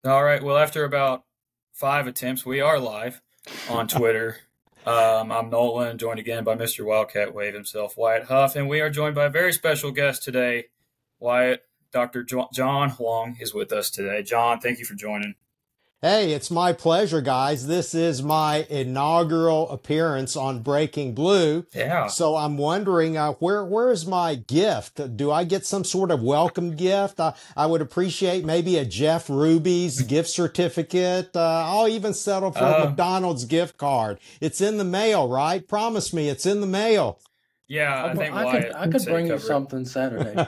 All right. Well, after about 5 attempts, we are live on Twitter. I'm Nolan, joined again by Mr. Wildcat Wave himself, Wyatt Huff, and we are joined by a very special guest today, Wyatt. Dr. John Huang is with us today. John, thank you for joining. Hey, it's my pleasure, guys. This is my inaugural appearance on Breaking Blue. Yeah. So I'm wondering, where is my gift? Do I get some sort of welcome gift? I would appreciate maybe a Jeff Ruby's gift certificate. I'll even settle for a McDonald's gift card. It's in the mail, right? Promise me it's in the mail. Yeah, I could bring you something Saturday.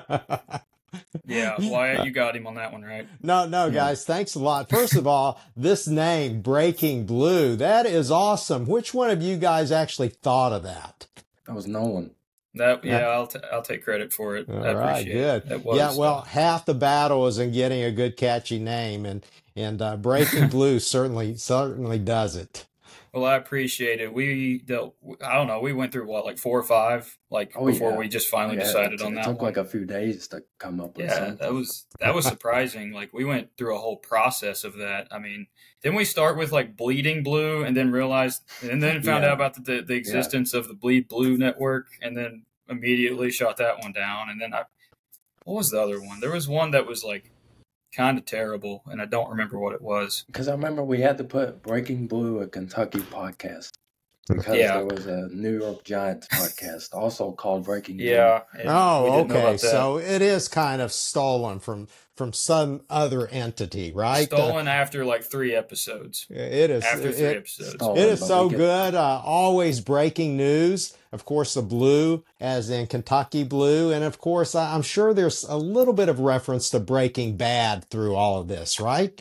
Yeah, Wyatt, you got him on that one, right? No, guys, thanks a lot. First of all, this name, Breaking Blue, that is awesome. Which one of you guys actually thought of that? That was Nolan. I'll take credit for it. All right, good. Half the battle is in getting a good catchy name, and Breaking Blue certainly does it. Well, I appreciate it. We went through like 4 or 5, before we just finally decided on that. It took like a few days to come up with something. that was surprising. Like we went through a whole process of that. I mean, didn't we start with like Bleeding Blue and then found out about the existence of the Bleed Blue network and then immediately shot that one down. And then what was the other one? There was one that was like kind of terrible, and I don't remember what it was. Because I remember we had to put Breaking Blue, a Kentucky podcast, because there was a New York Giants podcast also called Breaking Blue. Yeah. Oh, okay. So it is kind of stolen from some other entity, right? Stolen after like 3 episodes. It is. After 3 episodes. It is so good. Always breaking news. Of course, the blue, as in Kentucky Blue. And of course, I'm sure there's a little bit of reference to Breaking Bad through all of this, right?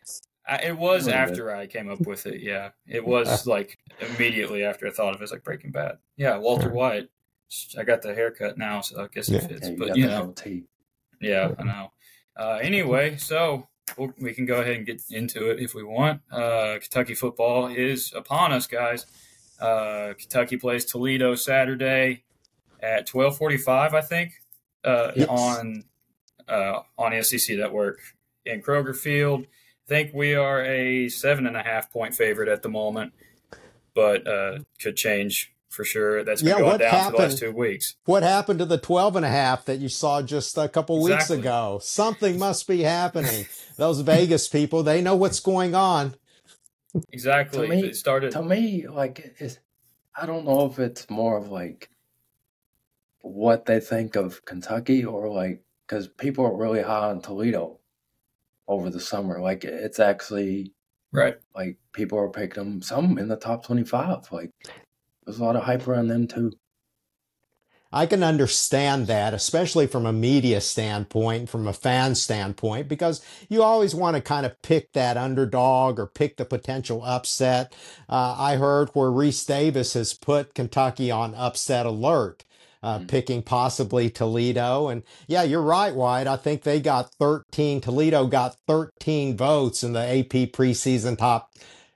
It was after I came up with it, yeah. It was like immediately after I thought of it as like Breaking Bad. Yeah, Walter White. I got the haircut now, so I guess it fits. But, yeah, I know. Anyway, so we can go ahead and get into it if we want. Kentucky football is upon us, guys. Kentucky plays Toledo Saturday at 12:45, I think, on the SEC Network in Kroger Field. I think we are a 7.5 point favorite at the moment, but could change for sure. That's been going down for the last 2 weeks. What happened to the 12.5 that you saw just a couple weeks ago? Something must be happening. Those Vegas people, they know what's going on. Exactly. To me, I don't know if it's more of like what they think of Kentucky or like, because people are really high on Toledo over the summer. Like it's actually right. Like people are picking them, some in the top 25. Like there's a lot of hype around them too. I can understand that, especially from a media standpoint, from a fan standpoint, because you always want to kind of pick that underdog or pick the potential upset. I heard where Reese Davis has put Kentucky on upset alert, picking possibly Toledo. And yeah, you're right, Wyatt. I think they got 13. Toledo got 13 votes in the AP preseason top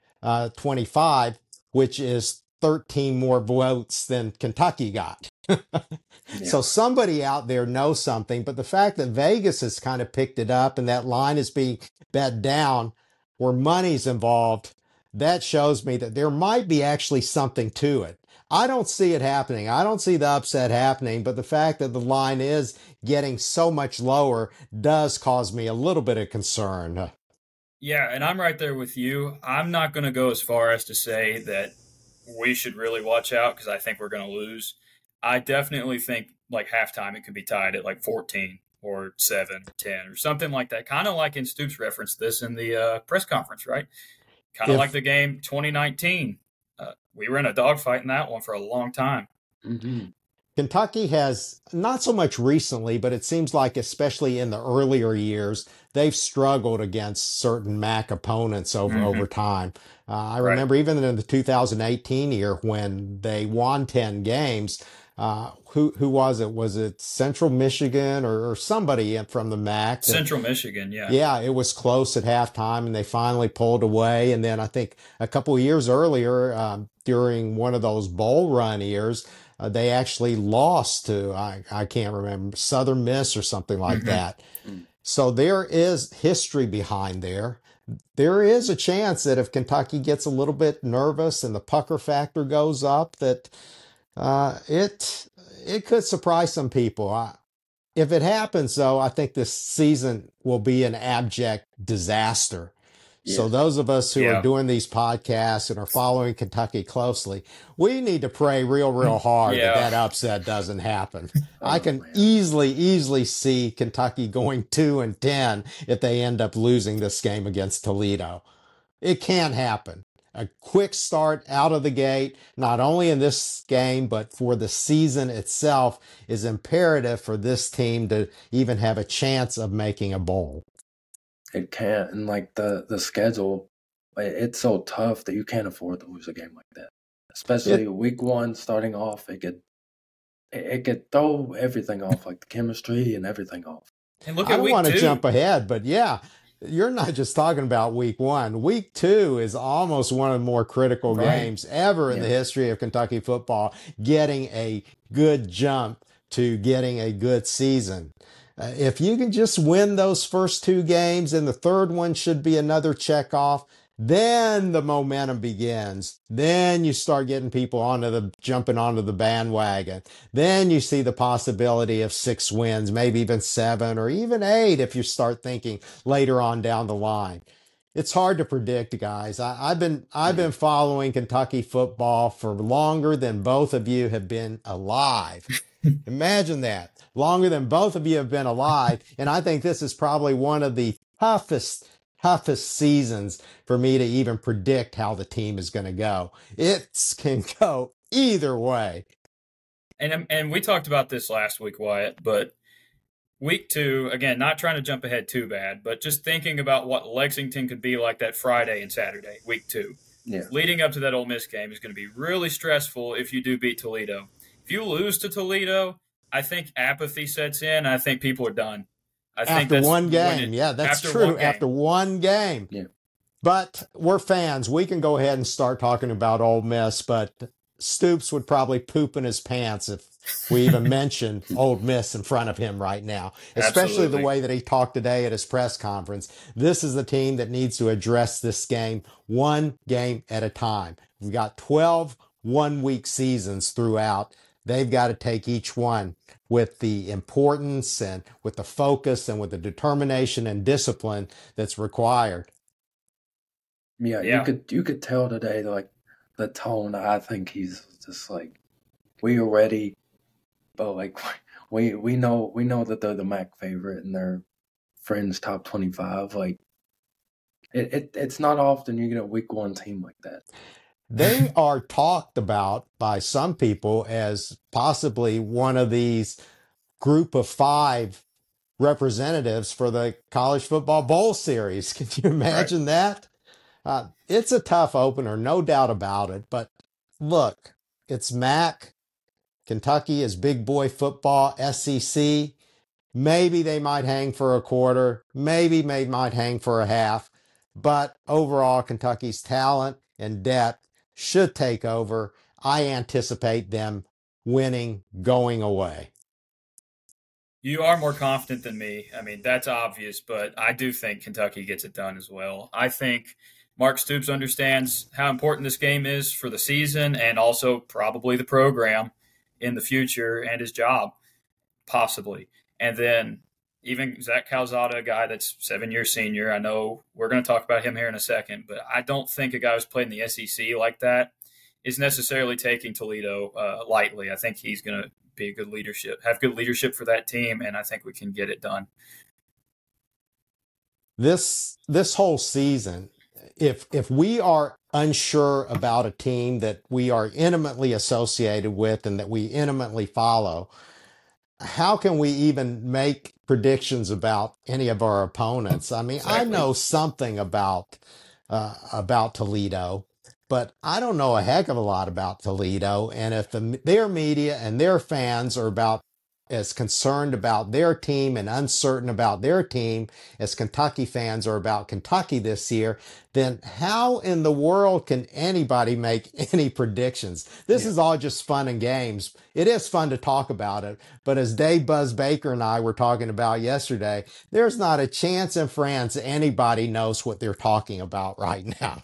25, which is 13 more votes than Kentucky got. So somebody out there knows something, but the fact that Vegas has kind of picked it up and that line is being bet down where money's involved, that shows me that there might be actually something to it. I don't see it happening. I don't see the upset happening, but the fact that the line is getting so much lower does cause me a little bit of concern. Yeah, and I'm right there with you. I'm not going to go as far as to say that we should really watch out because I think we're going to lose. I definitely think like halftime it could be tied at like 14 or 7-10 or something like that. Kind of like in Stoops referenced this in the press conference, right? Kind of like the game 2019. We were in a dogfight in that one for a long time. Mm-hmm. Kentucky has, not so much recently, but it seems like especially in the earlier years, they've struggled against certain MAC opponents over time. I remember even in the 2018 year when they won 10 games, who was it? Was it Central Michigan or somebody from the MAC? Central Michigan, yeah. Yeah, it was close at halftime, and they finally pulled away. And then I think a couple of years earlier, during one of those bowl run years, they actually lost to, I can't remember, Southern Miss or something like that. So there is history behind there. there is a chance that if Kentucky gets a little bit nervous and the pucker factor goes up, that it could surprise some people. If it happens, though, I think this season will be an abject disaster. Yeah. So those of us who are doing these podcasts and are following Kentucky closely, we need to pray real hard that upset doesn't happen. I can easily see Kentucky going 2-10 if they end up losing this game against Toledo. It can happen. A quick start out of the gate, not only in this game, but for the season itself, is imperative for this team to even have a chance of making a bowl. It can't. And like the schedule, it's so tough that you can't afford to lose a game like that. Especially week one starting off, it could throw everything off, like the chemistry and everything off. And look I at don't week want to 2. jump ahead, but you're not just talking about week 1. Week 2 is almost one of the more critical games ever in the history of Kentucky football, getting a good jump to getting a good season. If you can just win those first 2 games and the third one should be another check off, then the momentum begins. Then you start getting people jumping onto the bandwagon. Then you see the possibility of 6 wins, maybe even 7 or even 8 if you start thinking later on down the line. It's hard to predict, guys. I've been following Kentucky football for longer than both of you have been alive. Imagine that. Longer than both of you have been alive. And I think this is probably one of the toughest seasons for me to even predict how the team is going to go. It can go either way. And we talked about this last week, Wyatt, but week 2, again, not trying to jump ahead too bad, but just thinking about what Lexington could be like that Friday and Saturday, week 2. Yeah. Leading up to that Ole Miss game is going to be really stressful if you do beat Toledo. If you lose to Toledo, I think apathy sets in. I think people are done. After one game. That's true. After one game. Yeah. But we're fans. We can go ahead and start talking about Ole Miss, but Stoops would probably poop in his pants if we even mentioned Ole Miss in front of him right now, especially the way that he talked today at his press conference. This is the team that needs to address this game one game at a time. We've got 12 one-week seasons throughout. They've got to take each one with the importance and with the focus and with the determination and discipline that's required. Yeah. You could tell today, like, the tone. I think he's just like, we are ready, but like we know that they're the MAC favorite and they're Fringe top 25. Like it's not often you get a week 1 team like that. They are talked about by some people as possibly one of these group of 5 representatives for the College Football Bowl Series. Can you imagine that? It's a tough opener, no doubt about it. But look, it's MAC. Kentucky is big boy football, SEC. Maybe they might hang for a quarter. Maybe they might hang for a half. But overall, Kentucky's talent and depth should take over. I anticipate them winning going away. You are more confident than me. I mean, that's obvious, but I do think Kentucky gets it done as well. I think Mark Stoops understands how important this game is for the season and also probably the program in the future and his job, possibly. And then even Zach Calzada, a guy that's 7-year senior, I know we're going to talk about him here in a second, but I don't think a guy who's played in the SEC like that is necessarily taking Toledo lightly. I think he's going to be have good leadership for that team, and I think we can get it done. This whole season, if we are unsure about a team that we are intimately associated with and that we intimately follow, how can we even make predictions about any of our opponents? I mean, exactly. I know something about Toledo, but I don't know a heck of a lot about Toledo. And if their media and their fans are about as concerned about their team and uncertain about their team as Kentucky fans are about Kentucky this year, then how in the world can anybody make any predictions? This is all just fun and games. It is fun to talk about it, but as Dave Buzz Baker and I were talking about yesterday, there's not a chance in France anybody knows what they're talking about right now.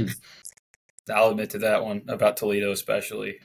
I'll admit to that one about Toledo especially.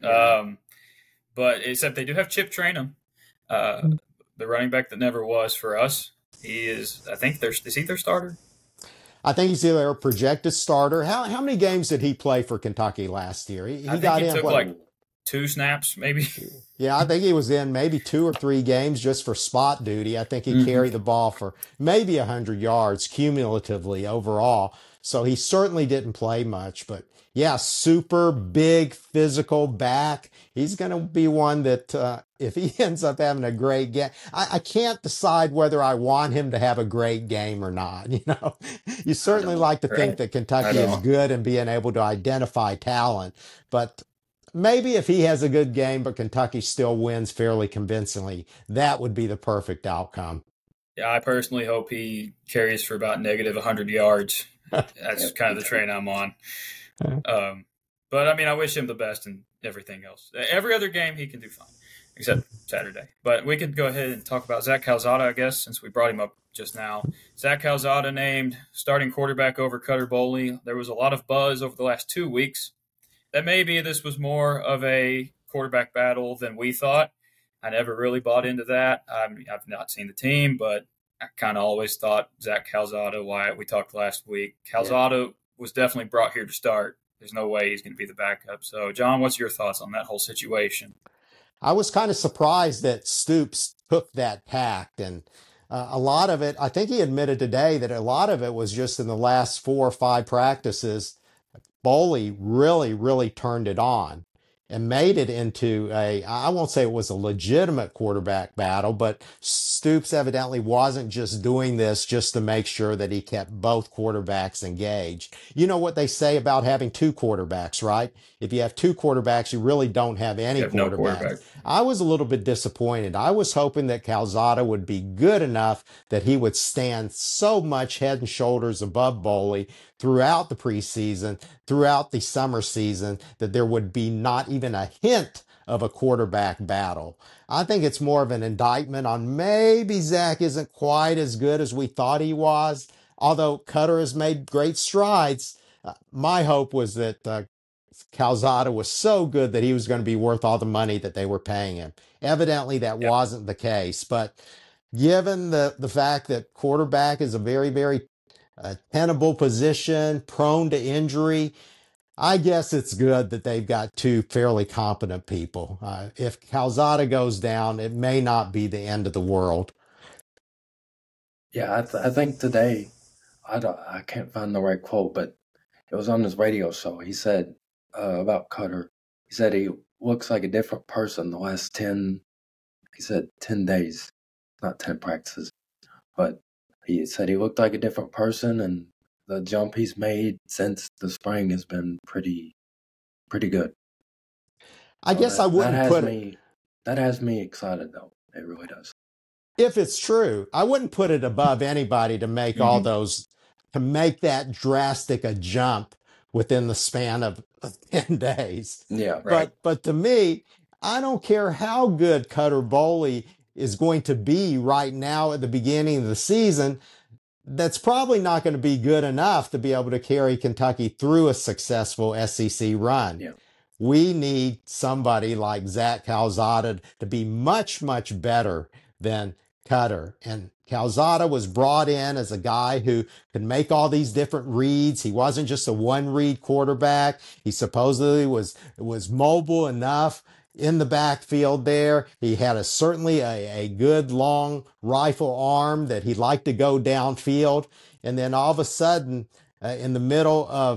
But except they do have Chip Trayanum, the running back that never was for us. He is, I think, is he their starter? I think he's their projected starter. How many games did he play for Kentucky last year? He took like 2 snaps, maybe. Yeah, I think he was in maybe 2 or 3 games just for spot duty. I think he carried the ball for maybe 100 yards cumulatively overall. So he certainly didn't play much, but yeah, super big physical back. He's going to be one that if he ends up having a great game, I can't decide whether I want him to have a great game or not. You know, you certainly like to think that Kentucky is good and being able to identify talent, but maybe if he has a good game, but Kentucky still wins fairly convincingly, that would be the perfect outcome. Yeah, I personally hope he carries for about negative 100 yards. That's kind of the train I'm on. But I mean, I wish him the best in everything else. Every other game he can do fine, except Saturday. But we could go ahead and talk about Zach Calzada, I guess, since we brought him up just now. Zach Calzada named starting quarterback over Cutter Boley. There was a lot of buzz over the last 2 weeks that maybe this was more of a quarterback battle than we thought. I never really bought into that. I've not seen the team, but I kind of always thought Zach Calzada, Wyatt, we talked last week. Calzada was definitely brought here to start. There's no way he's going to be the backup. So, John, what's your thoughts on that whole situation? I was kind of surprised that Stoops took that tact. And a lot of it, I think he admitted today that a lot of it was just in the last 4 or 5 practices, Boley really, really turned it on and made it into I won't say it was a legitimate quarterback battle, but Stoops evidently wasn't just doing this just to make sure that he kept both quarterbacks engaged. You know what they say about having 2 quarterbacks, right? If you have 2 quarterbacks, you really don't have any quarterback. No quarterback. I was a little bit disappointed. I was hoping that Calzada would be good enough that he would stand so much head and shoulders above Boley throughout the preseason, throughout the summer season, that there would be not even a hint of a quarterback battle. I think it's more of an indictment on maybe Zach isn't quite as good as we thought he was, although Cutter has made great strides. My hope was that Calzada was so good that he was going to be worth all the money that they were paying him. Evidently, that wasn't the case. But given the fact that quarterback is a very, very tenable position, prone to injury, I guess it's good that they've got 2 fairly competent people. If Calzada goes down, it may not be the end of the world. Yeah, I think today, I can't find the right quote, but it was on his radio show. He said about Cutter, he said he looks like a different person the last 10 days, not 10 practices, but he said he looked like a different person, and the jump he's made since the spring has been pretty good. I guess I wouldn't put it. That has me excited, though. It really does. If it's true, I wouldn't put it above anybody to make all those, to make that drastic a jump within the span of 10 days. Yeah, right. But to me, I don't care how good Cutter Boley is going to be right now at the beginning of the season. That's probably not going to be good enough to be able to carry Kentucky through a successful SEC run. Yeah. We need somebody like Zach Calzada to be much, much better than Cutter. And Calzada was brought in as a guy who could make all these different reads. He wasn't just a one-read quarterback. He supposedly was mobile enough in the backfield there. He had certainly a good long rifle arm that he liked to go downfield. And then all of a sudden, in the middle of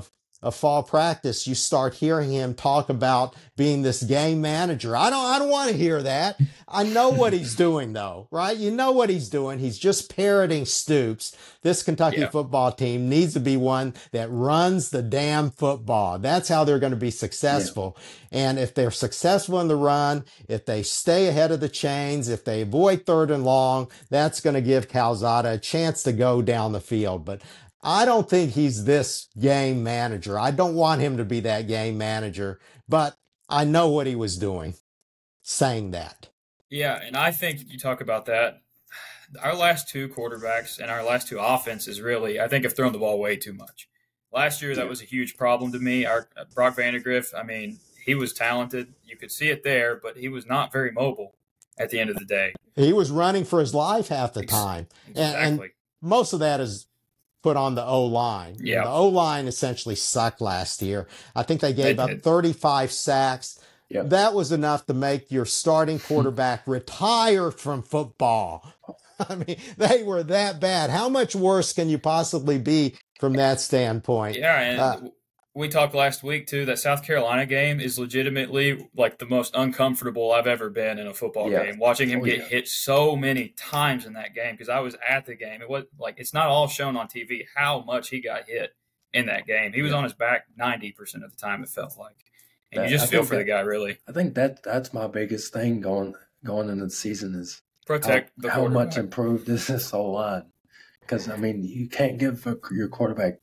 of fall practice, you start hearing him talk about being this game manager. I don't want to hear that. I know what he's doing though, right? You know what he's doing. He's just parroting Stoops. This Kentucky football team needs to be one that runs the damn football. That's how they're going to be successful. Yeah. And if they're successful in the run, if they stay ahead of the chains, if they avoid 3rd and long, that's going to give Calzada a chance to go down the field. But I don't think he's this game manager. I don't want him to be that game manager, but I know what he was doing saying that. Yeah, and I think you talk about that. Our last 2 quarterbacks and our last 2 offenses really, I think, have thrown the ball way too much. Last year, that was a huge problem to me. Our Brock Vandagriff, I mean, he was talented. You could see it there, but he was not very mobile at the end of the day. He was running for his life half the time. Exactly. And most of that is put on the O-line. Yeah. The O-line essentially sucked last year. I think they gave up 35 sacks. Yep. That was enough to make your starting quarterback retire from football. I mean, they were that bad. How much worse can you possibly be from that standpoint? Yeah, and we talked last week, too, that South Carolina game is legitimately like the most uncomfortable I've ever been in a football game. Watching him get hit so many times in that game, because I was at the game. It was like, it's not all shown on TV how much he got hit in that game. He was on his back 90% of the time, it felt like. And you just feel for the guy, really. I think that's my biggest thing going into the season is protect how much improved is this whole line. Because, I mean, you can't give your quarterback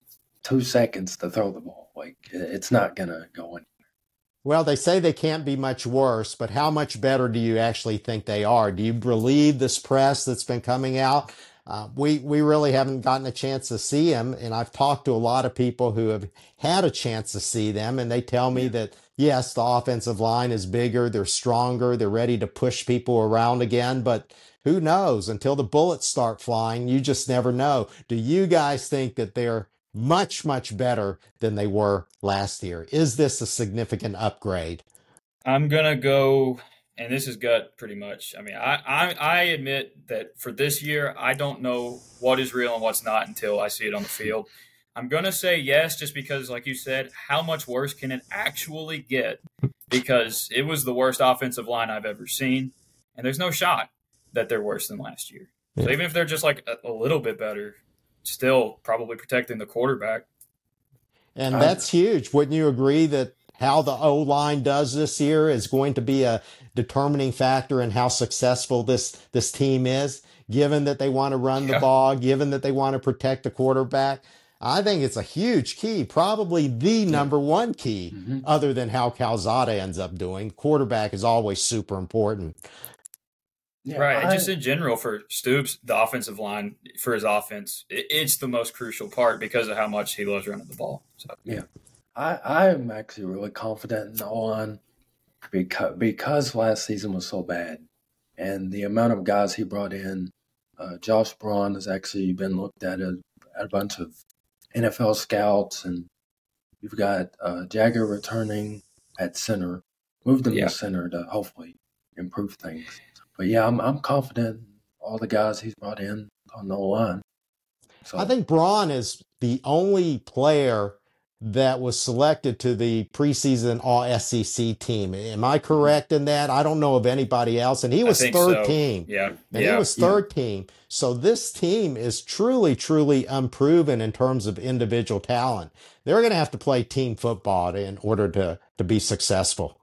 2 seconds to throw the ball. Like, it's not going to go in. Well, they say they can't be much worse, but how much better do you actually think they are? Do you believe this press that's been coming out? We really haven't gotten a chance to see them, and I've talked to a lot of people who have had a chance to see them, and they tell me that, yes, the offensive line is bigger, they're stronger, they're ready to push people around again, but who knows? Until the bullets start flying, you just never know. Do you guys think that they're much, much better than they were last year? Is this a significant upgrade? I'm going to go... And this is gut pretty much. I mean, I admit that for this year, I don't know what is real and what's not until I see it on the field. I'm going to say yes, just because, like you said, how much worse can it actually get? Because it was the worst offensive line I've ever seen. And there's no shot that they're worse than last year. So even if they're just like a little bit better, still probably protecting the quarterback. And that's huge. Wouldn't you agree that how the O-line does this year is going to be a determining factor in how successful this team is, given that they want to run the ball, given that they want to protect the quarterback? I think it's a huge key, probably the number one key, other than how Calzada ends up doing. Quarterback is always super important. Yeah, right. And just in general for Stoops, the offensive line for his offense, it's the most crucial part because of how much he loves running the ball. So yeah. I'm actually really confident in the O-line because last season was so bad. And the amount of guys he brought in, Josh Braun has actually been looked at a bunch of NFL scouts. And you've got Jagger returning at center, moved him to center to hopefully improve things. But, yeah, I'm confident in all the guys he's brought in on the O-line. So I think Braun is the only player that was selected to the preseason All-SEC team. Am I correct in that? I don't know of anybody else. And he was third team. Yeah. And he was third team. So this team is truly, truly unproven in terms of individual talent. They're going to have to play team football in order to be successful.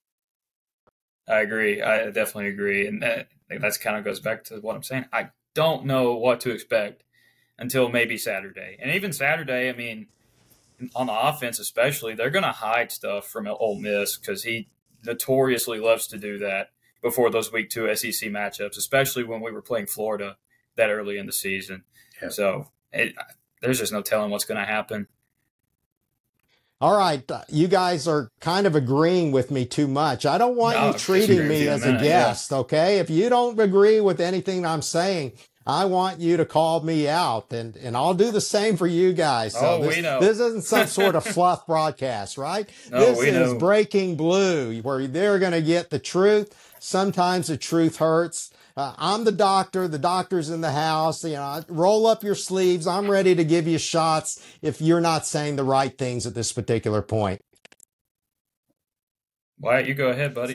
I agree. I definitely agree. And that's kind of goes back to what I'm saying. I don't know what to expect until maybe Saturday. And even Saturday, I mean, on the offense especially, they're going to hide stuff from Ole Miss because he notoriously loves to do that before those Week 2 SEC matchups, especially when we were playing Florida that early in the season. Yeah. So there's just no telling what's going to happen. All right, you guys are kind of agreeing with me too much. I don't want you treating me as a guest, okay? If you don't agree with anything I'm saying, I want you to call me out, and I'll do the same for you guys. So we know. This isn't some sort of fluff broadcast, right? No, this we is know. Breaking Blue, where they're going to get the truth. Sometimes the truth hurts. I'm the doctor. The doctor's in the house. Roll up your sleeves. I'm ready to give you shots if you're not saying the right things at this particular point. Wyatt, you go ahead, buddy.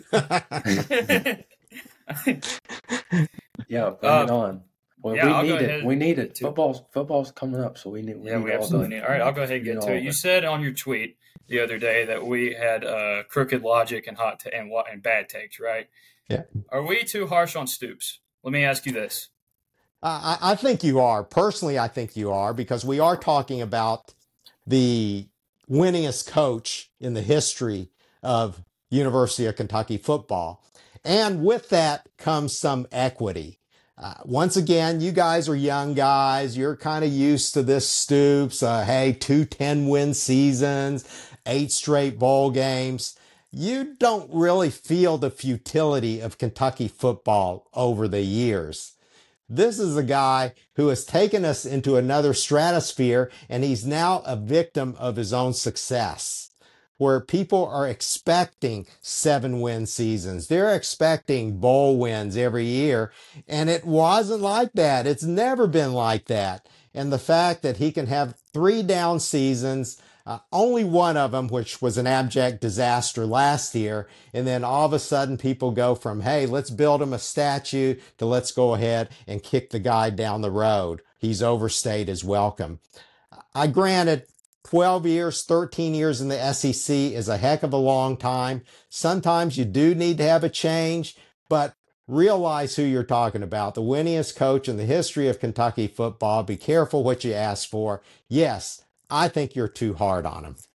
Yeah, bring it on. Well, yeah, we need it. We need it. Football's coming up, so we need. We absolutely need. All right, I'll go ahead and get to it. You said on your tweet the other day that we had crooked logic and and bad takes, right? Yeah. Are we too harsh on Stoops? Let me ask you this. I think you are. Personally, I think you are, because we are talking about the winningest coach in the history of University of Kentucky football. And with that comes some equity. Once again, you guys are young guys. You're kind of used to this Stoops. 2 10-win seasons, 8 straight bowl games. You don't really feel the futility of Kentucky football over the years. This is a guy who has taken us into another stratosphere, and he's now a victim of his own success, where people are expecting 7-win seasons. They're expecting bowl wins every year, and it wasn't like that. It's never been like that. And the fact that he can have 3 down seasons, only one of them, which was an abject disaster last year, and then all of a sudden people go from, hey, let's build him a statue, to let's go ahead and kick the guy down the road. He's overstayed his welcome. I granted 12 years, 13 years in the SEC is a heck of a long time. Sometimes you do need to have a change, but realize who you're talking about. The winningest coach in the history of Kentucky football. Be careful what you ask for. Yes, I think you're too hard on him.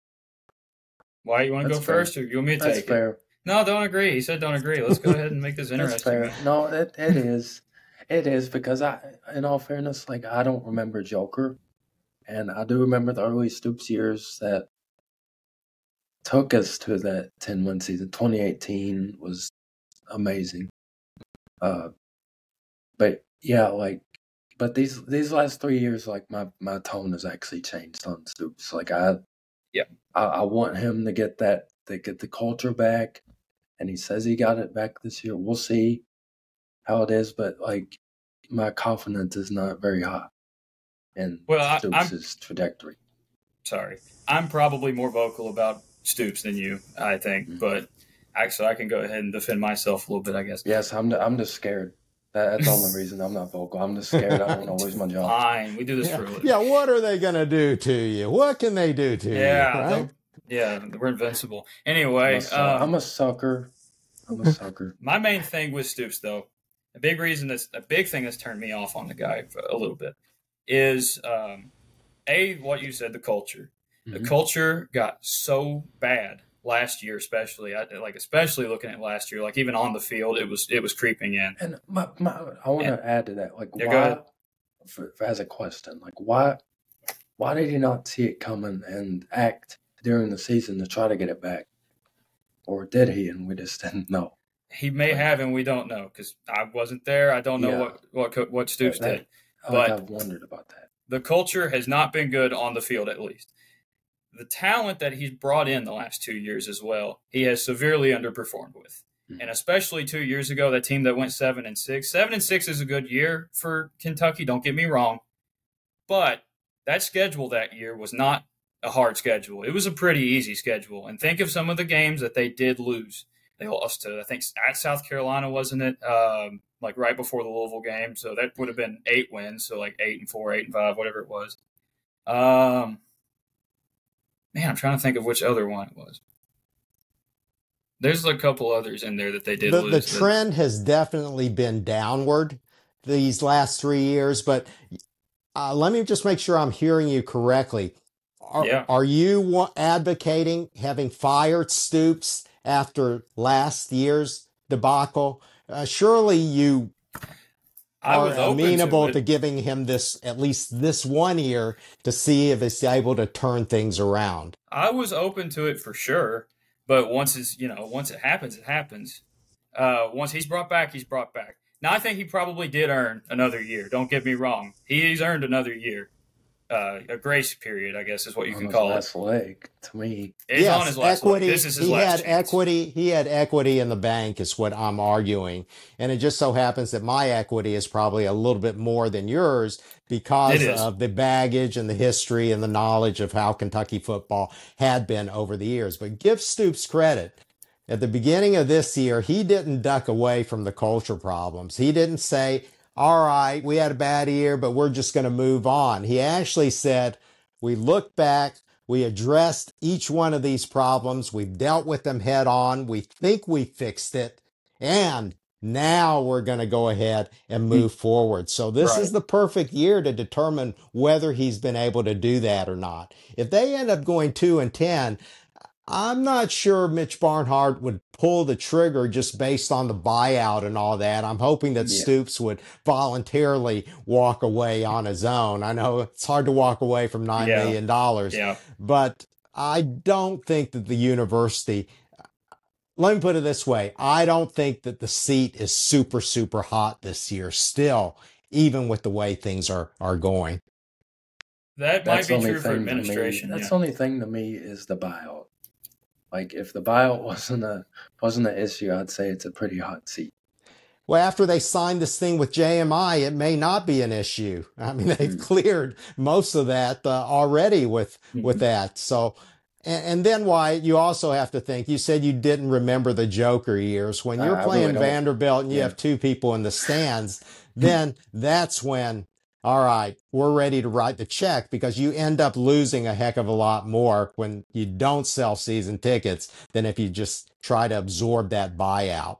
Why, you want to go first, or you want me to take it? That's fair. No, don't agree. He said don't agree. Let's go ahead and make this interesting. That's fair. No, it is. It is, because in all fairness, I don't remember Joker. And I do remember the early Stoops years that took us to that 10-win season. 2018 was amazing. But yeah, but these last 3 years, my tone has actually changed on Stoops. I want him to get the culture back, and he says he got it back this year. We'll see how it is, but my confidence is not very high in Stoops' trajectory. Sorry, I'm probably more vocal about Stoops than you, I think, but actually I can go ahead and defend myself a little bit, I guess. Yes, I'm just scared. That's the only reason I'm not vocal. I'm just scared I don't want to lose my job. Fine, we do this for a living. Yeah, what are they going to do to you? What can they do to you? Right? We're invincible. Anyway. I'm a sucker. My main thing with Stoops, though, a big thing that's turned me off on the guy a little bit is, what you said, the culture. Mm-hmm. The culture got so bad last year, especially looking at last year, even on the field, it was creeping in. And I want to add to that, why, as a question, why did he not see it coming and act during the season to try to get it back, or did he and we just didn't know? He may have, and we don't know, because I wasn't there. I don't know what Stoops did. But I've wondered about that. The culture has not been good on the field, at least. The talent that he's brought in the last 2 years as well, he has severely underperformed with. Mm-hmm. And especially 2 years ago, that team that went 7-6. 7-6 is a good year for Kentucky, don't get me wrong. But that schedule that year was not a hard schedule. It was a pretty easy schedule. And think of some of the games that they did lose. They lost to, I think, at South Carolina, wasn't it? Right before the Louisville game. So that would have been 8 wins. So 8-4, 8-5, whatever it was. Man, I'm trying to think of which other one it was. There's a couple others in there that they did lose. The trend has definitely been downward these last 3 years, but let me just make sure I'm hearing you correctly. Are you advocating having fired Stoops after last year's debacle? Surely you are amenable to giving him at least this 1 year to see if it's able to turn things around. I was open to it for sure, but once it happens, it happens. Once he's brought back, he's brought back. Now, I think he probably did earn another year. Don't get me wrong. He's earned another year. A grace period, I guess, is what you can call it. Last leg, to me. It's on his last equity. leg. This is his last chance. He had equity in the bank, is what I'm arguing. And it just so happens that my equity is probably a little bit more than yours because of the baggage and the history and the knowledge of how Kentucky football had been over the years. But give Stoops credit. At the beginning of this year, he didn't duck away from the culture problems. He didn't say, all right, we had a bad year, but we're just going to move on. He actually said, we looked back, we addressed each one of these problems, we've dealt with them head on, we think we fixed it, and now we're going to go ahead and move forward. So this is the perfect year to determine whether he's been able to do that or not. If they end up going 2-10, I'm not sure Mitch Barnhart would pull the trigger just based on the buyout and all that. I'm hoping that Stoops would voluntarily walk away on his own. I know it's hard to walk away from $9 million, but I don't think that the university, let me put it this way, I don't think that the seat is super, super hot this year still, even with the way things are going. That might be true for administration. That's the only thing to me is the buyout. Like, if the buyout wasn't an issue, I'd say it's a pretty hot seat. Well, after they signed this thing with JMI, it may not be an issue. I mean, they've cleared most of that already with that. So, and then Wyatt, you also have to think, you said you didn't remember the Joker years. When you're playing really Vanderbilt and you have two people in the stands, then that's when, all right, we're ready to write the check, because you end up losing a heck of a lot more when you don't sell season tickets than if you just try to absorb that buyout.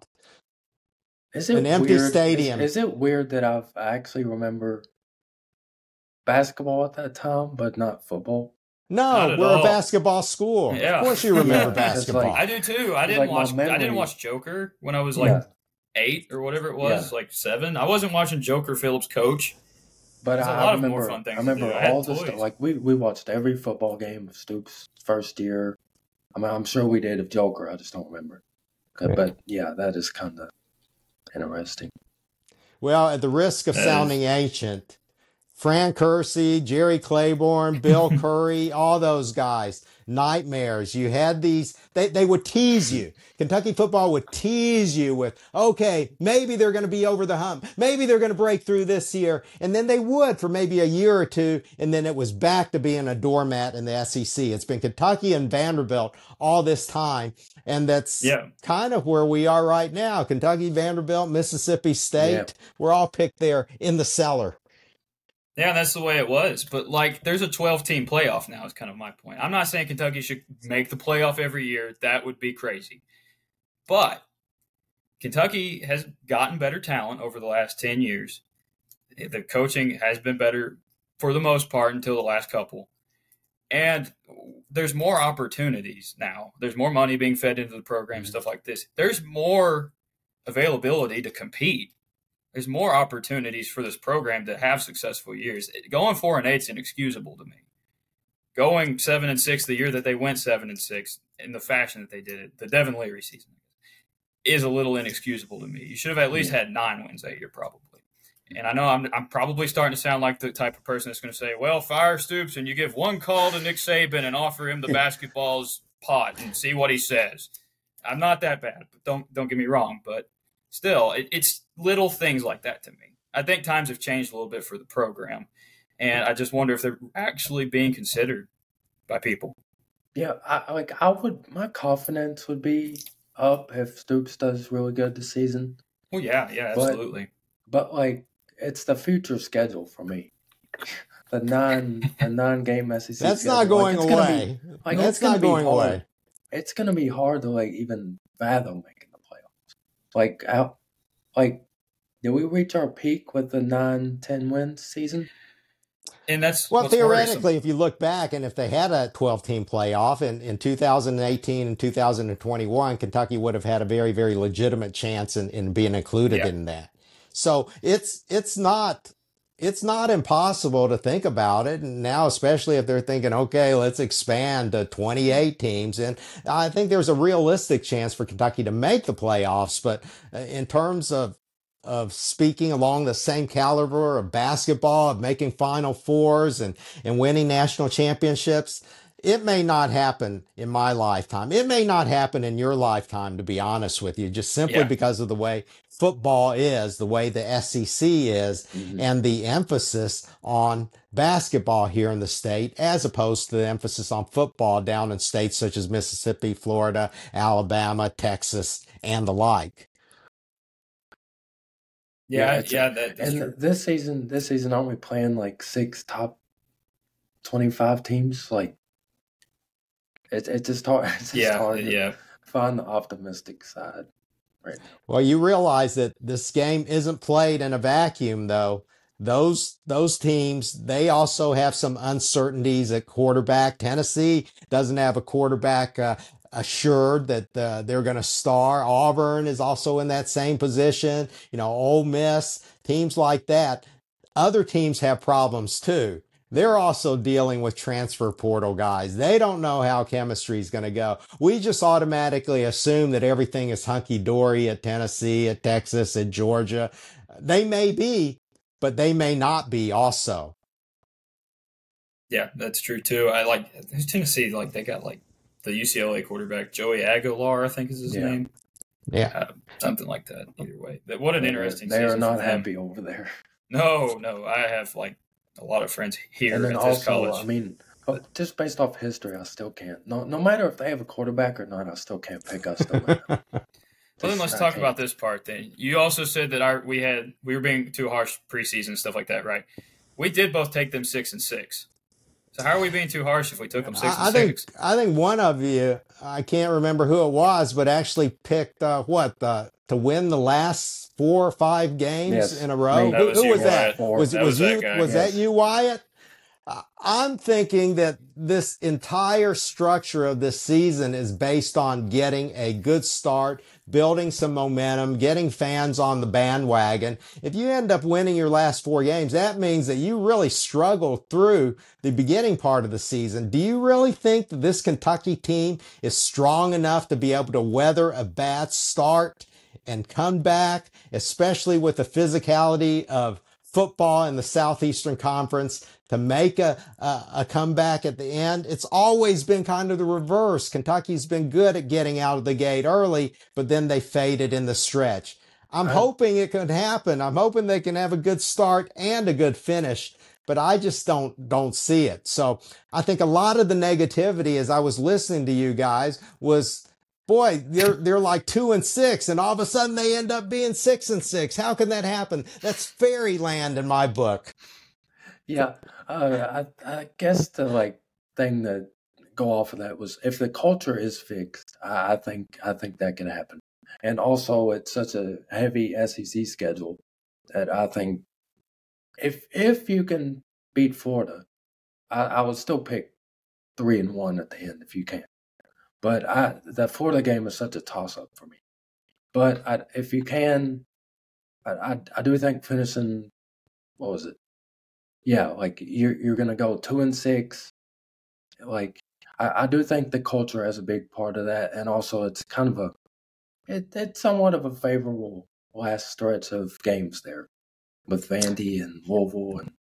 Is it an empty stadium? Is it weird that I actually remember basketball at that time, but not football? No, we're a basketball school. Yeah. Of course you remember basketball. I do too. I didn't watch Joker when I was like 8 or whatever it was, like 7. I wasn't watching Joker Phillips coach. But I remember all the stuff. Like, we watched every football game of Stoops' first year. I mean, I'm sure we did of Joker. I just don't remember. But yeah, that is kind of interesting. Well, at the risk of sounding ancient, Fran Kersey, Jerry Claiborne, Bill Curry, all those guys, nightmares. You had these, they would tease you. Kentucky football would tease you with, okay, maybe they're going to be over the hump. Maybe they're going to break through this year. And then they would for maybe a year or two. And then it was back to being a doormat in the SEC. It's been Kentucky and Vanderbilt all this time. And that's kind of where we are right now. Kentucky, Vanderbilt, Mississippi State, we're all picked there in the cellar. Yeah, that's the way it was. But, like, there's a 12-team playoff now is kind of my point. I'm not saying Kentucky should make the playoff every year. That would be crazy. But Kentucky has gotten better talent over the last 10 years. The coaching has been better for the most part until the last couple. And there's more opportunities now. There's more money being fed into the program, stuff like this. There's more availability to compete. There's more opportunities for this program to have successful years. Going 4-8 is inexcusable to me. Going 7-6 the year that they went 7-6 in the fashion that they did it, the Devin Leary season, is a little inexcusable to me. You should have at least had 9 wins that year, probably. And I know I'm probably starting to sound like the type of person that's going to say, well, fire Stoops and you give one call to Nick Saban and offer him the basketball's pot and see what he says. I'm not that bad, but don't get me wrong. But still, it's little things like that to me. I think times have changed a little bit for the program, and I just wonder if they're actually being considered by people. Yeah, my confidence would be up if Stoops does really good this season. Well, yeah, absolutely. But like, it's the future schedule for me. The non-game SEC. That's schedule. Not going away. That's not going away. It's going to be hard to like even fathom making the playoffs. Did we reach our peak with the 9-10 win season? And that's theoretically, worrisome. If you look back, and if they had a 12-team playoff in 2018 and 2021, Kentucky would have had a very, very legitimate chance in being included in that. So it's not impossible to think about it. And now, especially if they're thinking, okay, let's expand to 28 teams. And I think there's a realistic chance for Kentucky to make the playoffs. But in terms of of speaking along the same caliber of basketball, of making Final Fours and winning national championships. It may not happen in my lifetime. It may not happen in your lifetime, to be honest with you, just simply because of the way football is, the way the SEC is, and the emphasis on basketball here in the state, as opposed to the emphasis on football down in states such as Mississippi, Florida, Alabama, Texas, and the like. That's and true. This season, aren't we playing like 6 top 25 teams? Like, it's just hard. It's just hard to find the optimistic side right now. Well, you realize that this game isn't played in a vacuum, though. Those teams, they also have some uncertainties at quarterback. Tennessee doesn't have a quarterback assured that they're going to star. Auburn is also in that same position. Ole Miss, teams like that. Other teams have problems too. They're also dealing with transfer portal guys. They don't know how chemistry is going to go. We just automatically assume that everything is hunky-dory at Tennessee, at Texas, at Georgia. They may be, but they may not be also. Yeah, that's true too. I like Tennessee, like they got like the UCLA quarterback, Joey Aguilar, I think is his name. Yeah. Something like that. Either way. What an interesting season. They are not happy them. Over there. No. I have like a lot of friends here and then at also, this college. I mean, just based off history, I still can't. No matter if they have a quarterback or not, I still can't pick us to win. Well, then let's talk about this part. Then you also said that we were being too harsh preseason and stuff like that, right? We did both take them 6-6. So how are we being too harsh if we took them 6-6? I think one of you, I can't remember who it was, but actually picked to win the last 4 or 5 games in a row. Who was that? Was that you, Wyatt? I'm thinking that this entire structure of this season is based on getting a good start, building some momentum, getting fans on the bandwagon. If you end up winning your last 4 games, that means that you really struggled through the beginning part of the season. Do you really think that this Kentucky team is strong enough to be able to weather a bad start and come back, especially with the physicality of football in the Southeastern Conference, to make a comeback at the end? It's always been kind of the reverse. Kentucky's been good at getting out of the gate early, but then they faded in the stretch. I'm hoping it could happen. I'm hoping they can have a good start and a good finish, but I just don't see it. So I think a lot of the negativity as I was listening to you guys was, boy, they're like 2-6, and all of a sudden they end up being 6-6. How can that happen? That's fairyland in my book. Yeah, I guess the thing that go off of that was if the culture is fixed, I think that can happen. And also, it's such a heavy SEC schedule that I think if you can beat Florida, I would still pick 3-1 at the end if you can. But that Florida game is such a toss-up for me. But if you can, I do think finishing, what was it? Yeah, like you're gonna go 2-6. Like I do think the culture has a big part of that, and also it's kind of it's somewhat of a favorable last stretch of games there with Vandy and Louisville. And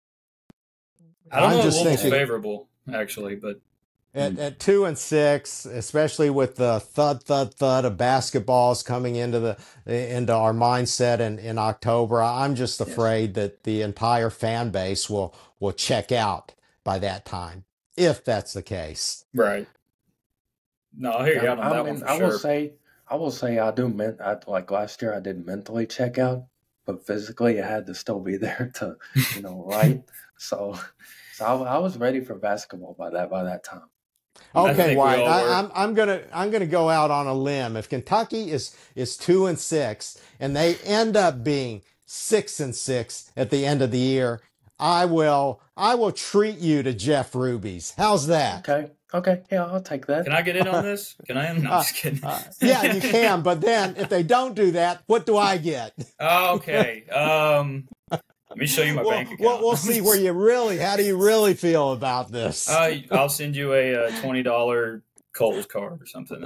I don't know if Louisville's favorable actually, but. At 2-6, especially with the thud of basketballs coming into our mindset in October, I'm just afraid that the entire fan base will check out by that time, if that's the case. Right. No, I hear you on that one for sure. I will say I do like last year I did mentally check out, but physically I had to still be there to right. So I was ready for basketball by that time. Okay, Wyatt, I'm gonna go out on a limb. If Kentucky is 2-6 and they end up being 6-6 at the end of the year, I will treat you to Jeff Ruby's. How's that? Okay, yeah, I'll take that. Can I get in on this? Can I? No, I'm just kidding. Yeah, you can. But then if they don't do that, what do I get? Okay. Let me show you my bank account. We'll see how do you really feel about this? I'll send you a $20 Cole's card or something.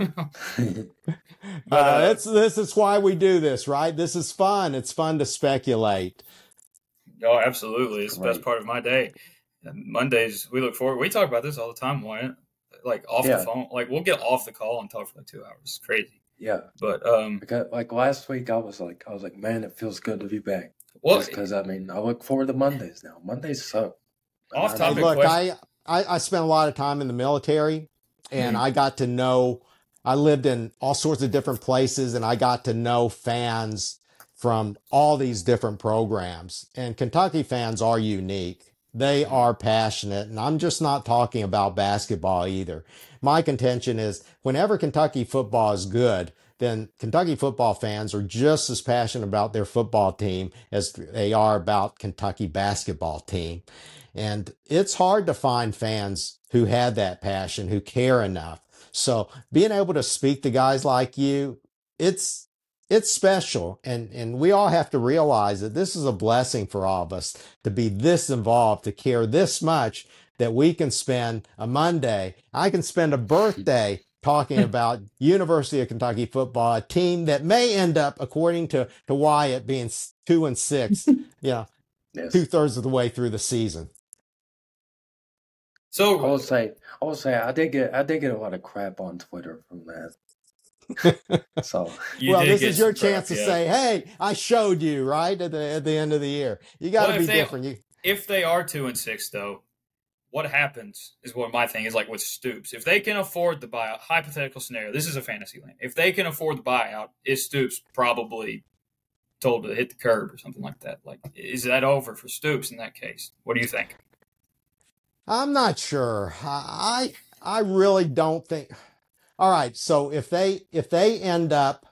This is why we do this, right? This is fun. It's fun to speculate. Oh, absolutely. It's the best part of my day. And Mondays, we look forward. We talk about this all the time, Wyatt. Like off the phone. Like we'll get off the call and talk for like 2 hours. It's crazy. Yeah. But like last week I was like, man, it feels good to be back. Well, because I look forward to Mondays now. Mondays suck. Off topic. Look, I spent a lot of time in the military, and I got to know. I lived in all sorts of different places, and I got to know fans from all these different programs. And Kentucky fans are unique. They are passionate, and I'm just not talking about basketball either. My contention is whenever Kentucky football is good, then Kentucky football fans are just as passionate about their football team as they are about Kentucky basketball team. And it's hard to find fans who had that passion, who care enough. So being able to speak to guys like you, it's special. And we all have to realize that this is a blessing for all of us to be this involved, to care this much, that we can spend a Monday, I can spend a birthday talking about University of Kentucky football, a team that may end up, according to Wyatt, being 2-6, yes. 2/3 of the way through the season. So I will say I did get a lot of crap on Twitter from that. So this is your chance to say, "Hey, I showed you right at the end of the year." You got to be different. If they are 2-6, though, what happens is what my thing is like with Stoops. If they can afford the buyout, hypothetical scenario, this is a fantasy land. If they can afford the buyout, is Stoops probably told to hit the curb or something like that? Like, is that over for Stoops in that case? What do you think? I'm not sure. I really don't think. All right, so if they end up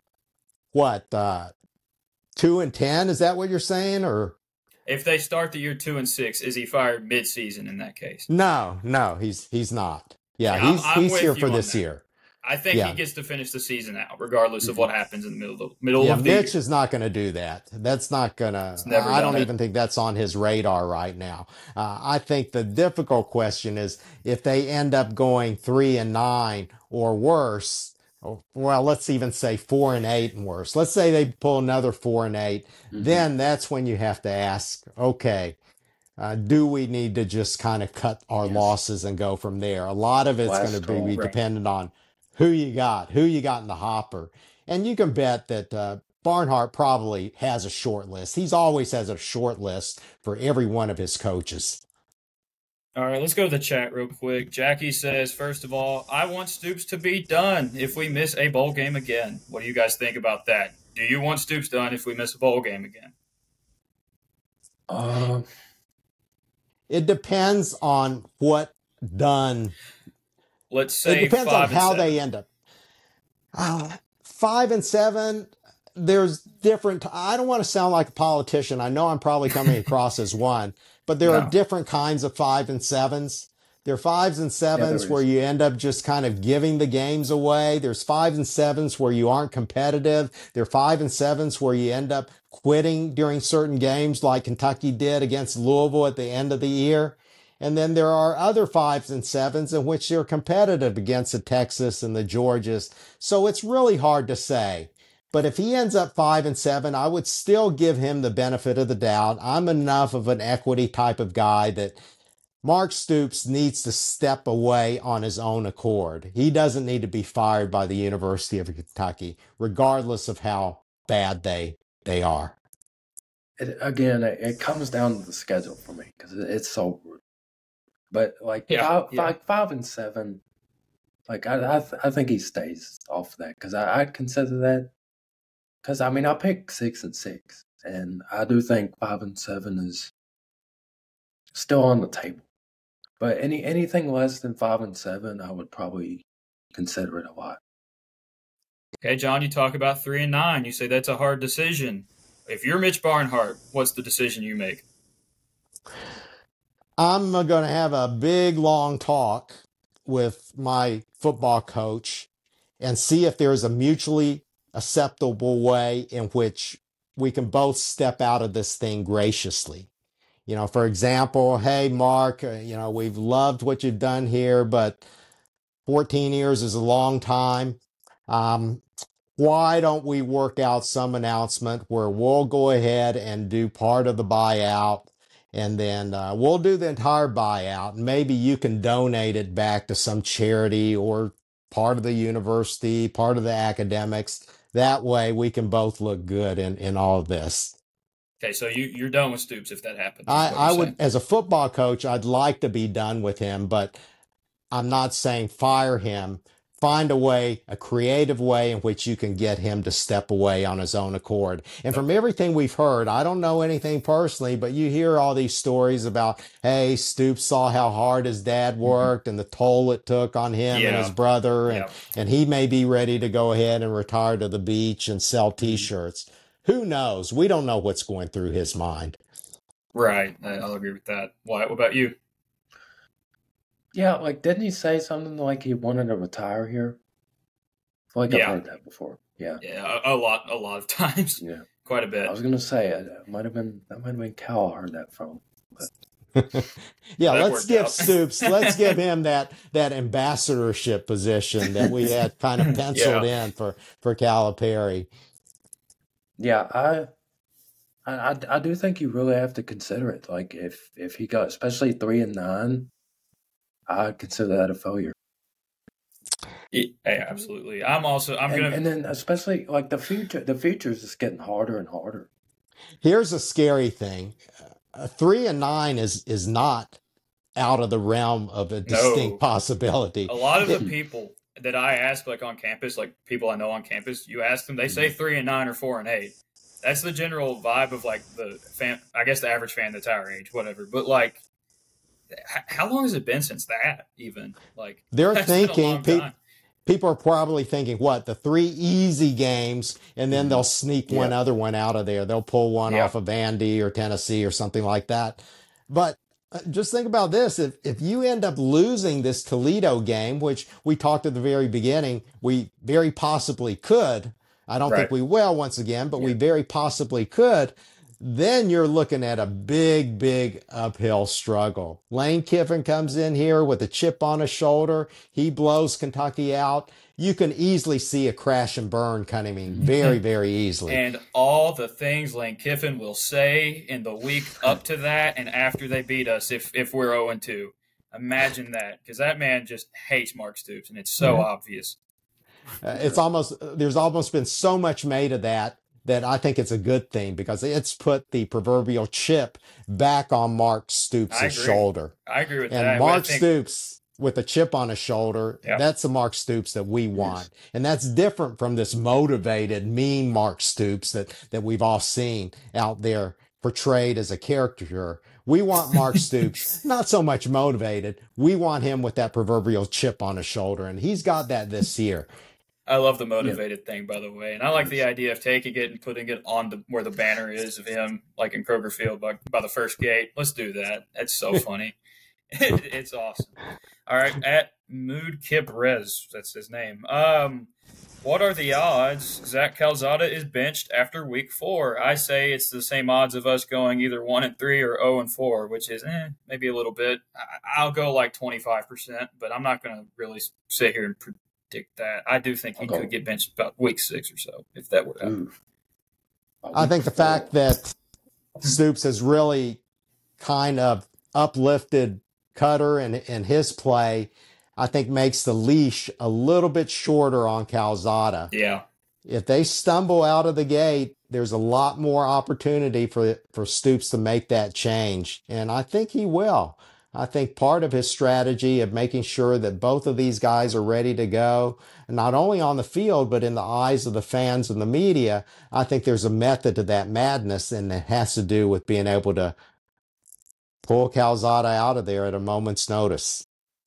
2-10, is that what you're saying, or? If they start the year 2-6, is he fired mid-season in that case? No, he's not. Yeah, he's here for this year. I think he gets to finish the season out, regardless of what happens in the middle of the Mitch year. is not going to do that. That's not going to. I don't even think that's on his radar right now. I think the difficult question is if they end up going 3-9 or worse. Well, let's even say 4-8 and worse. Let's say they pull another 4-8. Then that's when you have to ask, okay, do we need to just kind of cut our losses and go from there? A lot of it's going to be dependent on who you got in the hopper. And you can bet that Barnhart probably has a short list. He's always has a short list for every one of his coaches. All right, let's go to the chat real quick. Jackie says, first of all, I want Stoops to be done if we miss a bowl game again. What do you guys think about that? Do you want Stoops done if we miss a bowl game again? It depends on what done. Let's say it depends on how they end up. 5-7. There's different. I don't want to sound like a politician. I know I'm probably coming across as one, but there are different kinds of 5-7s. There are 5s and 7s where you end up just kind of giving the games away. There's 5s and 7s where you aren't competitive. There are 5 and 7s where you end up quitting during certain games like Kentucky did against Louisville at the end of the year. And then there are other 5s and 7s in which they're competitive against the Texas and the Georgias. So it's really hard to say. But if he ends up 5-7, I would still give him the benefit of the doubt. I'm enough of an equity type of guy that Mark Stoops needs to step away on his own accord. He doesn't need to be fired by the University of Kentucky, regardless of how bad they are. It comes down to the schedule for me because it's so brutal. But 5-7, like I think he stays off that because I'd consider that. Because I picked 6-6, and I do think 5-7 is still on the table. But anything less than 5-7, I would probably consider it a lot. Okay, John, you talk about 3-9. You say that's a hard decision. If you're Mitch Barnhart, what's the decision you make? I'm going to have a big, long talk with my football coach and see if there's a mutually acceptable way in which we can both step out of this thing graciously. For example, hey, Mark, we've loved what you've done here, but 14 years is a long time. Um, why don't we work out some announcement where we'll go ahead and do part of the buyout, and then we'll do the entire buyout. Maybe you can donate it back to some charity or part of the university, part of the academics. That way we can both look good in all of this. Okay, so you're done with Stoops if that happens. I would, as a football coach, I'd like to be done with him, but I'm not saying fire him. Find a way, a creative way in which you can get him to step away on his own accord. And from everything we've heard, I don't know anything personally, but you hear all these stories about, hey, Stoops saw how hard his dad worked and the toll it took on him and his brother, and he may be ready to go ahead and retire to the beach and sell T-shirts. Who knows? We don't know what's going through his mind. Right. I'll agree with that. What about you? Yeah, like, didn't he say something like he wanted to retire here? I feel like I've heard that before. Yeah. Yeah, a lot of times. Yeah. Quite a bit. I was gonna say that might have been Cal I heard that from. Yeah, let's give Stoops, let's give him that ambassadorship position that we had kind of penciled in for Calipari. Yeah, I do think you really have to consider it. Like, if he got especially 3-9, I'd consider that a failure. Yeah, absolutely. And then especially like the future is just getting harder and harder. Here's a scary thing: 3-9 is not out of the realm of a distinct possibility. A lot of the people that I ask, like on campus, like people I know on campus, you ask them, they say 3-9 or 4-8. That's the general vibe of like the fan. I guess the average fan that's our age, whatever. But like, how long has it been since that? Even like they're thinking, people are probably thinking, what, the 3 easy games, and then they'll sneak one other one out of there. They'll pull one off of Vandy or Tennessee or something like that. But just think about this: if you end up losing this Toledo game, which we talked at the very beginning, we very possibly could. I don't think we will once again, but we very possibly could. Then you're looking at a big, big uphill struggle. Lane Kiffin comes in here with a chip on his shoulder. He blows Kentucky out. You can easily see a crash and burn coming very, very easily. And all the things Lane Kiffin will say in the week up to that and after they beat us if we're 0-2. Imagine that, because that man just hates Mark Stoops, and it's so obvious. There's almost been so much made of that I think it's a good thing, because it's put the proverbial chip back on Mark Stoops' shoulder. I agree with that. And Mark Stoops with a chip on his shoulder, that's the Mark Stoops that we want. And that's different from this motivated, mean Mark Stoops that we've all seen out there portrayed as a caricature. We want Mark Stoops not so much motivated. We want him with that proverbial chip on his shoulder, and he's got that this year. I love the motivated thing, by the way. And I like the idea of taking it and putting it on where the banner is of him, like in Kroger Field by the first gate. Let's do that. That's so funny. It's awesome. All right. At Mood Kip Rez, that's his name. What are the odds Zach Calzada is benched after week 4? I say it's the same odds of us going either 1-3 or 0-4, which is maybe a little bit. I'll go like 25%, but I'm not going to really sit here and predict that. I do think he could get benched about week 6 or so, if that were to happen. I think the fact that Stoops has really kind of uplifted Cutter and his play, I think makes the leash a little bit shorter on Calzada. Yeah. If they stumble out of the gate, there's a lot more opportunity for Stoops to make that change. And I think he will. I think part of his strategy of making sure that both of these guys are ready to go, not only on the field, but in the eyes of the fans and the media, I think there's a method to that madness, and it has to do with being able to pull Calzada out of there at a moment's notice.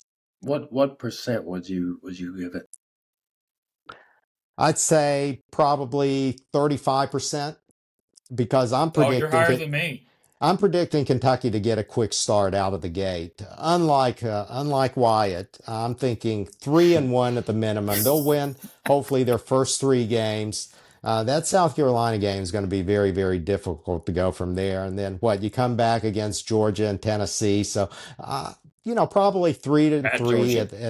What percent would you give it? I'd say probably 35%, because I'm predicting. You're higher than me. I'm predicting Kentucky to get a quick start out of the gate. Unlike Wyatt, I'm thinking 3-1 at the minimum. They'll win, hopefully, their first 3 games. That South Carolina game is going to be very, very difficult to go from there. And then you come back against Georgia and Tennessee. So, probably 3-3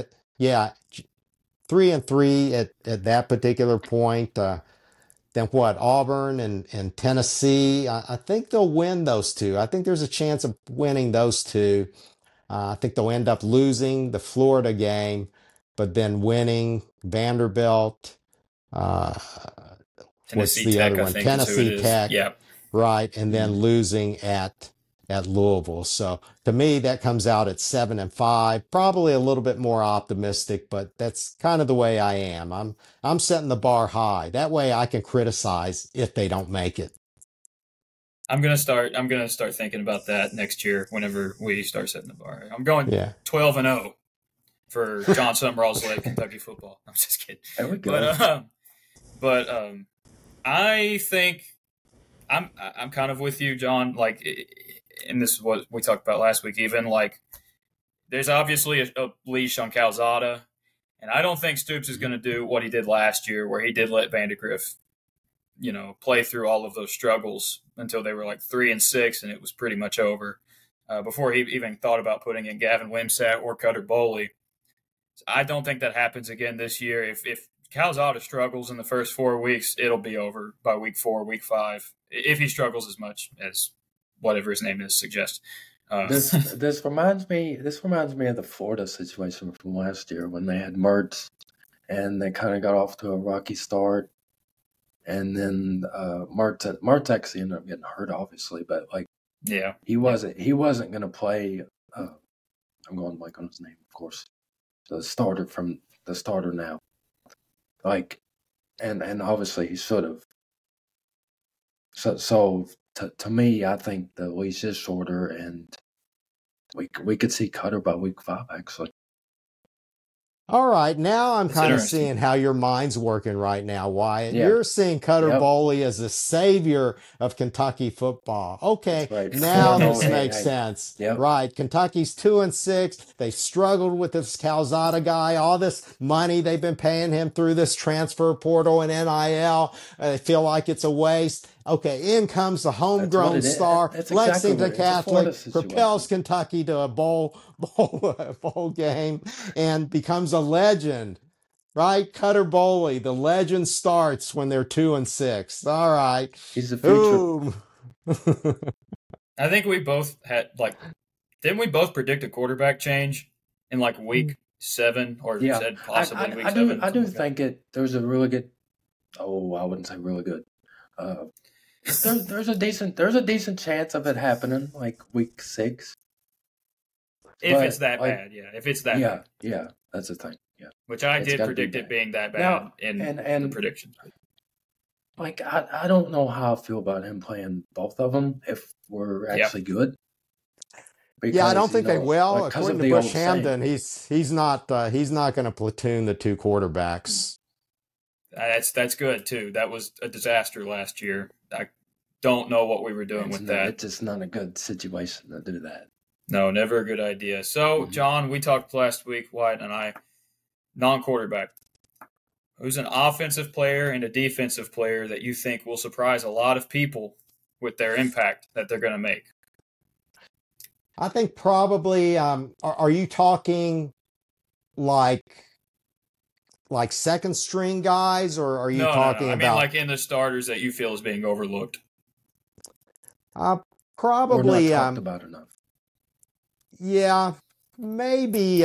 yeah, 3-3 at that particular point. Then what? Auburn and Tennessee. I think they'll win those two. I think there's a chance of winning those two. I think they'll end up losing the Florida game, but then winning Vanderbilt. Uh, what's Tennessee the Tech, other I one? think, is who it Tennessee is. Tech, Yeah. right? And then losing at Louisville. So to me, that comes out at 7-5. Probably a little bit more optimistic, but that's kind of the way I am. I'm setting the bar high. That way, I can criticize if they don't make it. I'm gonna start thinking about that next year. Whenever we start setting the bar, I'm going 12-0 for John Summerall's led Kentucky football. I'm just kidding. There we go. But I think I'm kind of with you, John. Like, and this is what we talked about last week. Even like, there's obviously a leash on Calzada, and I don't think Stoops is going to do what he did last year, where he did let Vandegrift, play through all of those struggles until they were like 3-6, and it was pretty much over before he even thought about putting in Gavin Wimsatt or Cutter Boley. So I don't think that happens again this year. If Calzada struggles in the first 4 weeks, it'll be over by week 4, week 5. If he struggles as much as whatever his name is suggests. This reminds me of the Florida situation from last year when they had Mertz and they kind of got off to a rocky start, and then Mertz actually ended up getting hurt, obviously, but he wasn't going to play. I'm going blank on his name, of course. The starter now, and obviously he should have. So to me, I think the leash is shorter, and we could see Cutter by week 5, actually. All right, now I'm kind of seeing how your mind's working right now, Wyatt. Yeah. You're seeing Cutter Boley as the savior of Kentucky football. Okay, right. Now this makes sense. Yep. Right, Kentucky's 2-6. They struggled with this Calzada guy. All this money they've been paying him through this transfer portal and NIL. They feel like it's a waste. Okay, in comes the homegrown star. Lexington Catholic propels Kentucky to a bowl game and becomes a legend. Right? Cutter Boley, the legend starts when they're 2-6. All right. He's the future. I think we both had didn't we both predict a quarterback change in week 7 or said possibly week 7? I do think there's a really good. Oh, I wouldn't say really good. There's a decent chance of it happening week 6. If it's that bad, yeah. If it's that bad. Yeah, that's the thing. Yeah. Which I did predict it being that bad in the prediction. I don't know how I feel about him playing both of them if we're actually good. Because, I don't think they will. According to Bush Hamden, he's not going to platoon the two quarterbacks. That's good too. That was a disaster last year. I don't know what we were doing with that. It's just not a good situation to do that. No, never a good idea. So, John, we talked last week, Wyatt and I, non-quarterback. Who's an offensive player and a defensive player that you think will surprise a lot of people with their impact that they're going to make? I think probably, are you talking like second string guys, or are you talking about? I mean, in the starters that you feel is being overlooked. Probably. We're not talked about enough. Yeah, maybe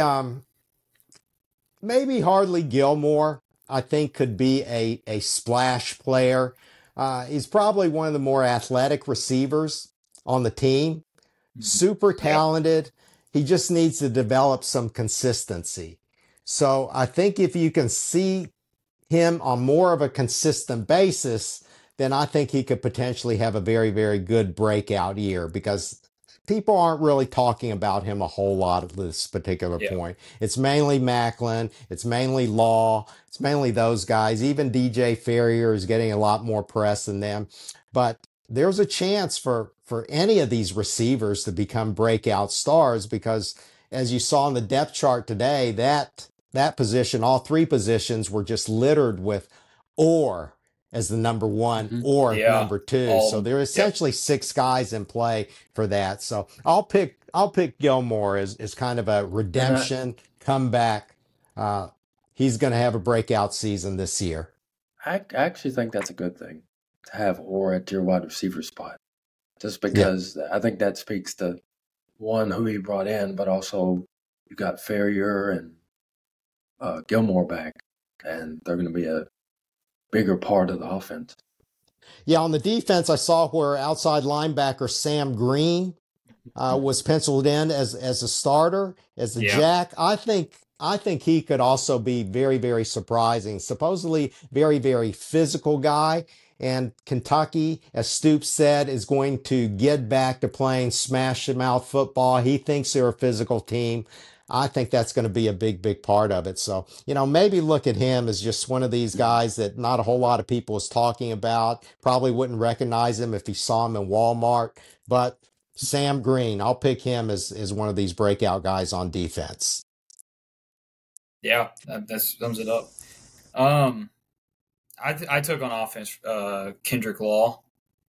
Hardly Gilmore, I think, could be a splash player. He's probably one of the more athletic receivers on the team. Super talented. He just needs to develop some consistency. So I think if you can see him on more of a consistent basis, then I think he could potentially have a very, very good breakout year, because people aren't really talking about him a whole lot at this particular point. It's mainly Macklin. It's mainly Law. It's mainly those guys. Even DJ Ferrier is getting a lot more press than them. But there's a chance for any of these receivers to become breakout stars, because as you saw in the depth chart today, that position, all 3 positions were just littered with or as the number 1 or number 2. So there are essentially 6 guys in play for that. So I'll pick Gilmore as kind of a redemption comeback he's going to have a breakout season this year. I actually think that's a good thing to have Orr at your wide receiver spot, just because I think that speaks to one who he brought in, but also you got Ferrier and Gilmore back, and they're going to be a bigger part of the offense. Yeah, on the defense, I saw where outside linebacker Sam Green was penciled in as a starter, as a jack. I think he could also be very, very surprising. Supposedly very, very physical guy. And Kentucky, as Stoops said, is going to get back to playing smash-mouth football. He thinks they're a physical team. I think that's going to be a big, big part of it. So, maybe look at him as just one of these guys that not a whole lot of people is talking about. Probably wouldn't recognize him if he saw him in Walmart. But Sam Green, I'll pick him as one of these breakout guys on defense. Yeah, that sums it up. I took on offense Kendrick Law.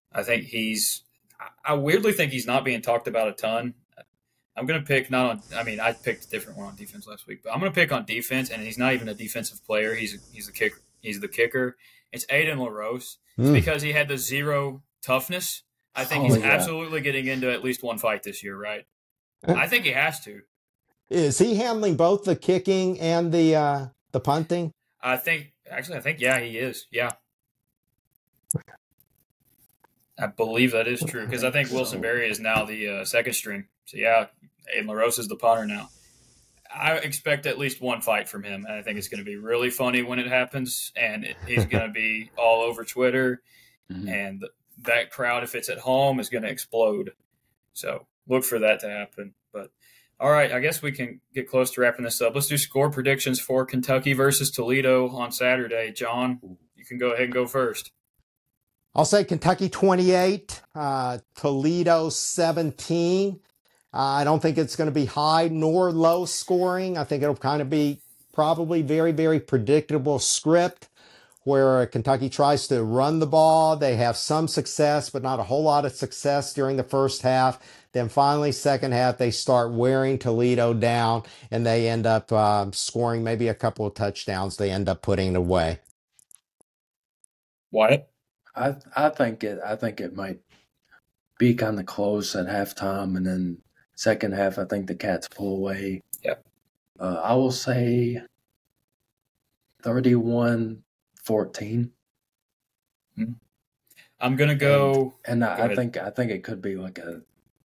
I weirdly think he's not being talked about a ton. I'm going to pick I picked a different one on defense last week, but I'm going to pick on defense, and he's not even a defensive player. He's the kicker. It's Aiden LaRose. It's because he had the zero toughness. I think he's absolutely getting into at least one fight this year, right? I think he has to. Is he handling both the kicking and the punting? I think yeah, he is. Yeah. I believe that is true because I think Wilson Berry is now the second string. So, yeah, Aiden LaRose is the punter now. I expect at least one fight from him, and I think it's going to be really funny when it happens, and he's going to be all over Twitter, and that crowd, if it's at home, is going to explode. So look for that to happen. But, all right, I guess we can get close to wrapping this up. Let's do score predictions for Kentucky versus Toledo on Saturday. John, you can go ahead and go first. I'll say Kentucky 28, Toledo 17. I don't think it's going to be high nor low scoring. I think it'll kind of be probably very, very predictable script where Kentucky tries to run the ball. They have some success, but not a whole lot of success during the first half. Then finally, second half, they start wearing Toledo down, and they end up scoring maybe a couple of touchdowns. They end up putting it away. Wyatt? I think it might be kind of close at halftime, and then second half, I think the Cats pull away. Yep. I will say 31-14. I'm gonna go, and I think it could be like a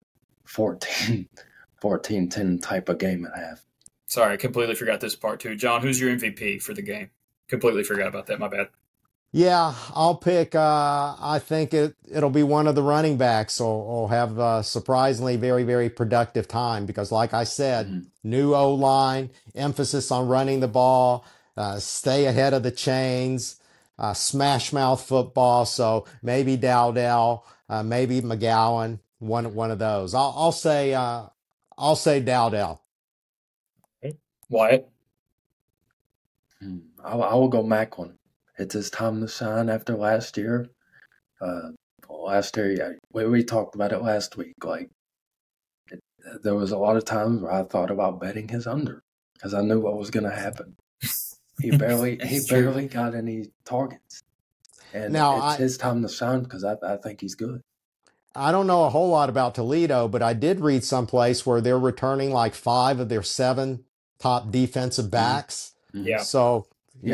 14-10 type of game at half. Sorry, I completely forgot this part too. John, who's your MVP for the game? Completely forgot about that. My bad. Yeah, I'll pick, I think it'll be one of the running backs will have a surprisingly very, very productive time because like I said, new O-line, emphasis on running the ball, stay ahead of the chains, smash mouth football. So maybe Dowdell, maybe McGowan, one of those. I'll say Dowdell. Wyatt? I will go Macklin. It's his time to shine after last year. We talked about it last week. There was a lot of times where I thought about betting his under because I knew what was going to happen. He barely got any targets, and now it's his time to shine because I think he's good. I don't know a whole lot about Toledo, but I did read someplace where they're returning like 5 of their 7 top defensive backs. Yeah. So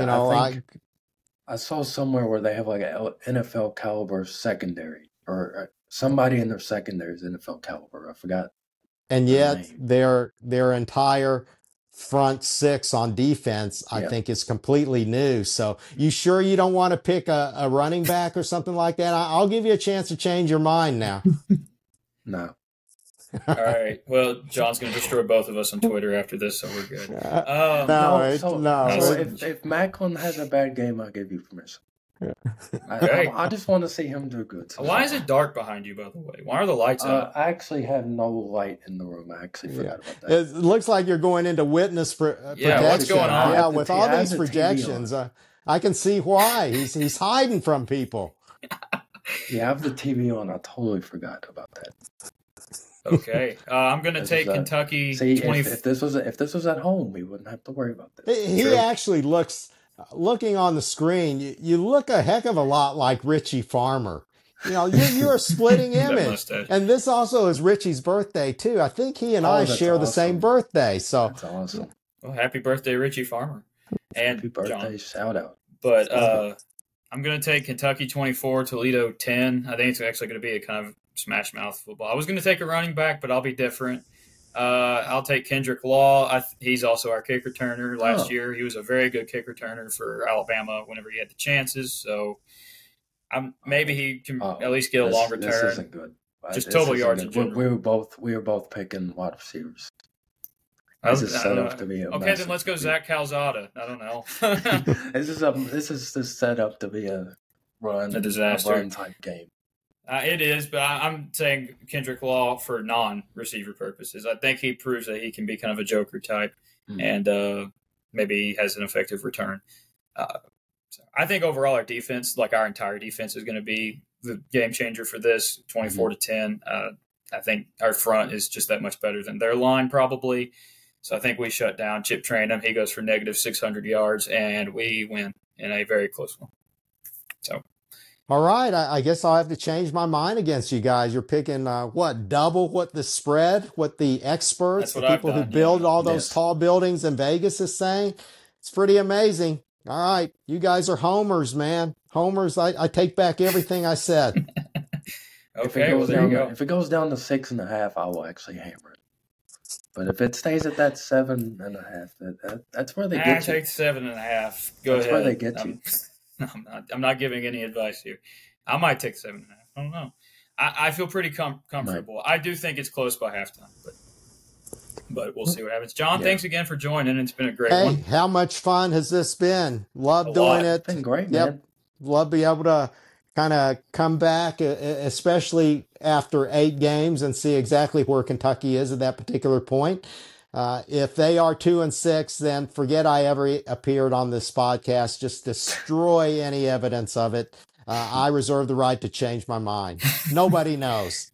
I saw somewhere where they have like an NFL caliber secondary or somebody in their secondary is NFL caliber. I forgot. And yet their entire front 6 on defense, I think is completely new. So you sure you don't want to pick a running back or something like that? I'll give you a chance to change your mind now. No. All right. Well, John's going to destroy both of us on Twitter after this, so we're good. If Macklin has a bad game, I'll give you permission. I just want to see him do good. So why is it dark behind you, by the way? Why are the lights out? I actually have no light in the room. I actually forgot about that. It looks like you're going into witness protection. What's going on? Yeah, with all these projections, I can see why. He's hiding from people. Yeah, I have the TV on. I totally forgot about that. Okay, I'm going to take Kentucky. See, if this was at home, we wouldn't have to worry about this. He actually looks, looking on the screen, you look a heck of a lot like Richie Farmer. You know, you're a splitting image. And this also is Richie's birthday, too. I think he and I share the same birthday. So that's awesome. Well, happy birthday, Richie Farmer. And happy birthday, John. Shout out. But I'm going to take Kentucky 24, Toledo 10. I think it's actually going to be a kind of smash mouth football. I was going to take a running back, but I'll be different. I'll take Kendrick Law. He's also our kick returner. Last year, he was a very good kick returner for Alabama whenever he had the chances. So maybe he can at least get a longer turn. This isn't good. Just total yards in general. We were both picking wide receivers. This is set up to be a okay, then let's go Zach Calzada. I don't know. This is set up to be a disaster, run type game. It is, but I'm saying Kendrick Law for non-receiver purposes. I think he proves that he can be kind of a joker type, and maybe he has an effective return. So I think overall our defense, like our entire defense, is going to be the game changer for this 24-10. I think our front is just that much better than their line probably. So I think we shut down Chip Trayanum. He goes for negative 600 yards, and we win in a very close one. So, all right, I guess I'll have to change my mind against you guys. You're picking double what the spread, what the experts, the people who build all those tall buildings in Vegas is saying. It's pretty amazing. All right, you guys are homers, man. Homers. I take back everything I said. Okay, well there you go. If it goes down to 6.5, I will actually hammer it. But if it stays at that 7.5, that's where they get you. I take 7.5. Go ahead. That's where they get you. I'm not giving any advice here. I might take 7.5. I don't know. I feel pretty comfortable. Right. I do think it's close by halftime, but we'll see what happens. John, thanks again for joining. It's been a great one. How much fun has this been? Love doing it. It's been great, man. Love being able to kind of come back, especially after 8 games, and see exactly where Kentucky is at that particular point. If they are 2-6, then forget I ever appeared on this podcast. Just destroy any evidence of it. I reserve the right to change my mind. Nobody knows.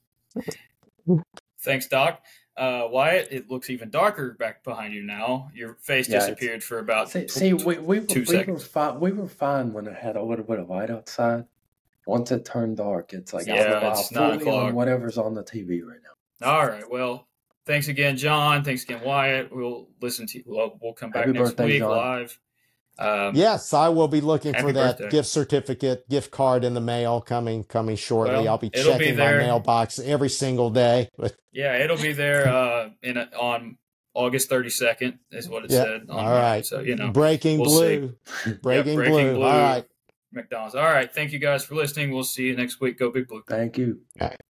Thanks, Doc. Wyatt, it looks even darker back behind you now. Your face disappeared for about 2 seconds. We were fine when it had a little bit of light outside. Once it turned dark, it's like it's 9 o'clock. Whatever's on the TV right now. All right. Well, thanks again, John. Thanks again, Wyatt. We'll listen to you. We'll come back next week, John. Live. Yes, I will be looking for that gift certificate, gift card in the mail coming shortly. I'll be checking my mailbox every single day. Yeah, it'll be there on August 32nd is what it said. All right. So, Breaking Blue. Breaking Blue. All right. McDonald's. All right. Thank you guys for listening. We'll see you next week. Go Big Blue. Thank you. All right.